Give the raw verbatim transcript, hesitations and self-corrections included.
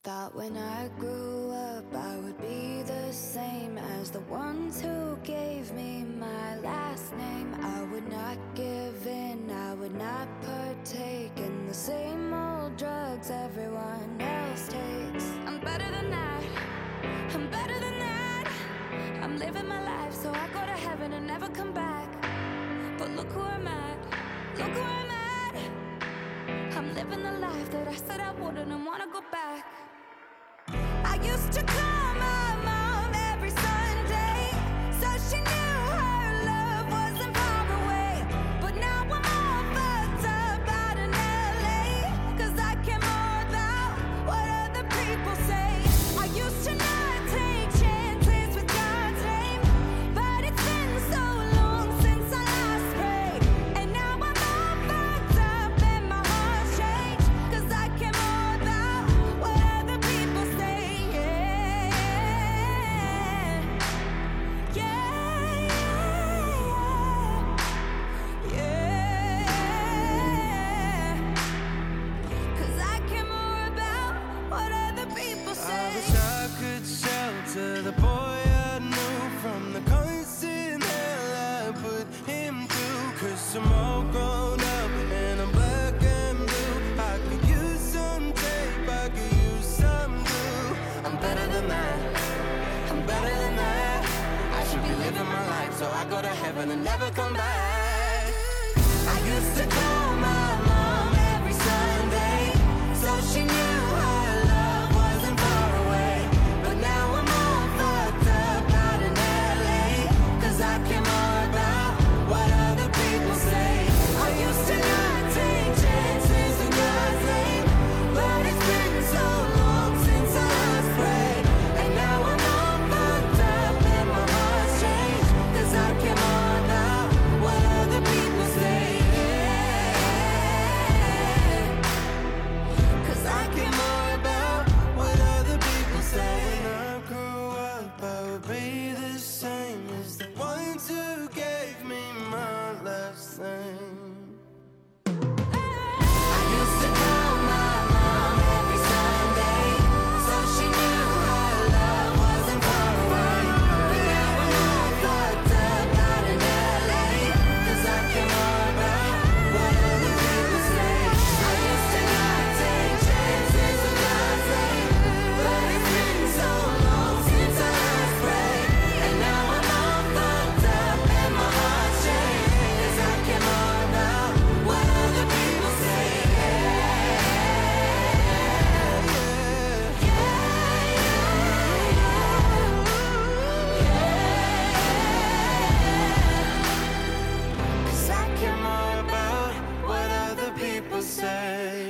Thought when I grew up I would be the same as the ones who gave me my last name. I would not give in, I would not partake in the same old drugs everyone else takes. I'm better than that, I'm better than that. I'm living my life so I go to heaven and never come back. But look who I'm at, look who I'm at. I'm living the life that I said I wouldn't and wanna go back. I used to call my mom every Sunday, so she knew her love wasn't far away. But now I'm all fucked up out in L A, cause I care more about what other people say. I used to not take chances with God's name, but it's been so long since I last prayed. And now I'm all fucked up and my heart's changed, cause I care more about what other people say. To the boy I knew from the constant hell I put him through. Cause I'm all grown up and I'm black and blue. I could use some tape, I could use some glue. I'm better than that, I'm better than that. I should be living my life so I go to heaven and never come back. I used to call my mom every Sunday, so she knew her love wasn't far away. But now I'm I care more about what other people say. I used to not take chances in God's name, but it's been so long since I last prayed. And now I'm all fucked up and my heart's changed, cause I care more about what other people say. Cause I care more about what other people say. When I grew up I would be the same as the ones who gave me my last name. I used to call my mom every Sunday, so she knew her love wasn't far away. But now I'm all fucked up out in L A, cause I care more about what other people say. I used to not take chances with God's name, but it's been so long since I last prayed. And now I'm all fucked up and my heart's changed, cause I care more about what other people say. Cause I care more about what other people say.